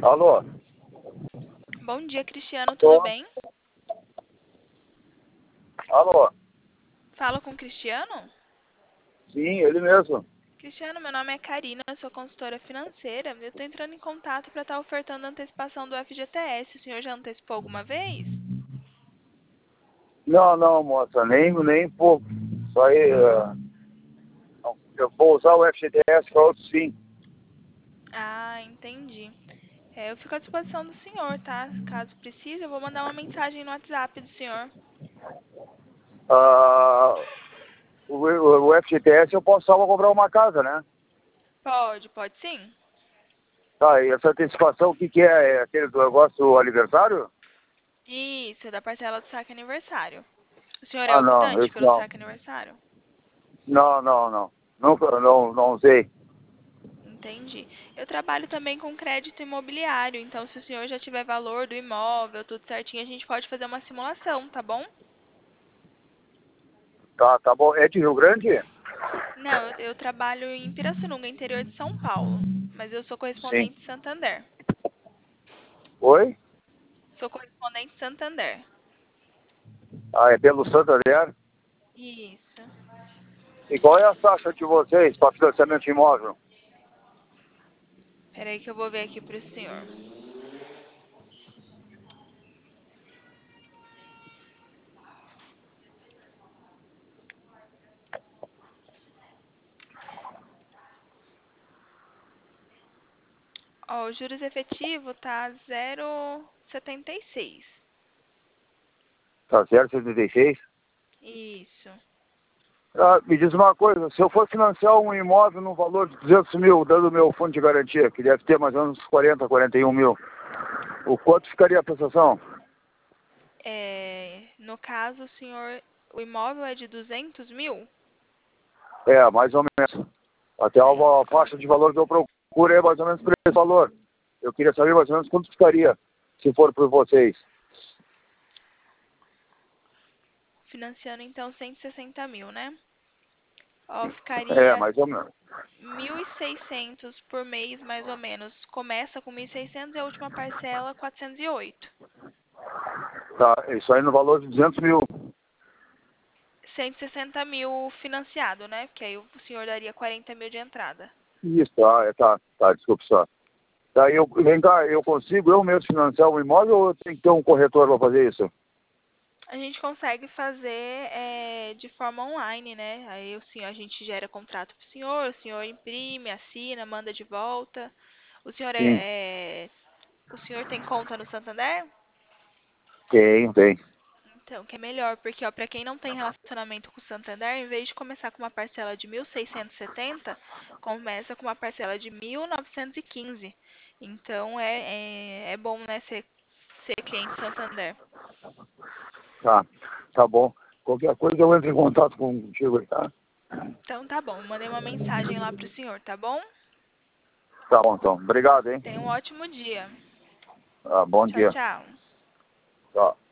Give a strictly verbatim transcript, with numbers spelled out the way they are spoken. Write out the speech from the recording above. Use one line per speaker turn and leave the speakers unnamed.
Alô?
Bom dia, Cristiano, tudo
Tô.
bem?
Alô?
Falo com o Cristiano?
Sim, ele mesmo.
Cristiano, meu nome é Karina, eu sou consultora financeira. Eu estou entrando em contato para estar ofertando a antecipação do F G T S. O senhor já antecipou alguma vez?
Não, não, moça, nem, nem pouco. Só aí, eh, não, eu vou usar o F G T S para outros fins.
Ah, entendi. É, eu fico à disposição do senhor, tá? Caso precise, eu vou mandar uma mensagem no WhatsApp do senhor.
Ah, o, o, o F G T S eu posso só comprar uma casa, né?
Pode, pode sim?
Tá, e essa antecipação, o que, que é? É aquele do negócio do aniversário?
Isso, é da parcela do saque aniversário. O senhor é
Ah, não,
optante
esse
pelo
não.
saque aniversário?
Não, não, não. Nunca, não, não usei.
Entendi. Eu trabalho também com crédito imobiliário, então se o senhor já tiver valor do imóvel, tudo certinho, a gente pode fazer uma simulação, tá bom?
Tá, tá bom. É de Rio Grande?
Não, eu, eu trabalho em Pirassununga, interior de São Paulo, mas eu sou
Sim.
correspondente de Santander.
Oi?
Sou correspondente de Santander.
Ah, é pelo Santander?
Isso.
E qual é a taxa de vocês para financiamento de imóvel?
Peraí que eu vou ver aqui pro senhor. Ó, o juros efetivo tá zero vírgula setenta e seis.
Tá zero vírgula setenta e seis?
Isso.
Ah, me diz uma coisa, se eu for financiar um imóvel no valor de duzentos mil, dando o meu fundo de garantia, que deve ter mais ou menos quarenta, quarenta e um mil, o quanto ficaria a prestação?
É, no caso, o senhor, o imóvel é de duzentos mil?
É, mais ou menos. Até a a
Certo.
faixa de valor que eu procuro é mais ou menos por esse valor. Eu queria saber mais ou menos quanto ficaria, se for por vocês.
Financiando então cento e sessenta mil, né? Ó,
É,
ficaria
mais ou menos.
mil e seiscentos por mês, mais ou menos. Começa com mil e seiscentos e a última parcela quatrocentos e oito.
Tá, isso aí no valor de duzentos mil.
cento e sessenta mil financiado, né? Porque aí o senhor daria quarenta mil de entrada.
Isso, tá, é, tá, tá, desculpe só. Daí eu, vem cá, eu consigo eu mesmo financiar um imóvel ou eu tenho que ter um corretor para fazer isso?
A gente consegue fazer é, de forma online, né? Aí o senhor, a gente gera contrato para o senhor, o senhor imprime, assina, manda de volta. O senhor
Sim,
é, é o senhor tem conta no Santander?
tem, tem.
Então, que é melhor, porque ó, para quem não tem relacionamento com o Santander, em vez de começar com uma parcela de mil seiscentos e setenta, começa com uma parcela de mil novecentos e quinze. Então, é, é, é bom, né, ser, ser cliente Santander.
Tá, tá bom. Qualquer coisa eu entro em contato contigo aí, tá?
Então, tá bom. Mandei uma mensagem lá pro senhor, tá bom?
Tá bom, então. Obrigado, hein?
Tenha um ótimo dia.
Ah, bom
Tchau,
dia.
tchau.
Tchau.